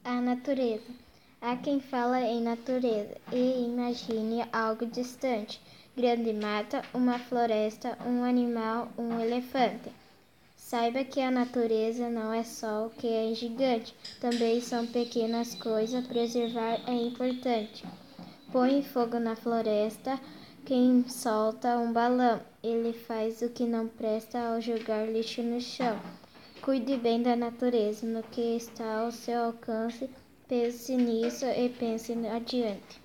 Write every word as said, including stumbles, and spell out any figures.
A natureza. Há quem fala em natureza e imagine algo distante, grande mata, uma floresta, um animal, um elefante. Saiba que a natureza não é só o que é gigante, também são pequenas coisas, preservar é importante. Põe fogo na floresta, quem solta um balão, ele faz o que não presta ao jogar lixo no chão. Cuide bem da natureza, no que está ao seu alcance, pense nisso e pense adiante.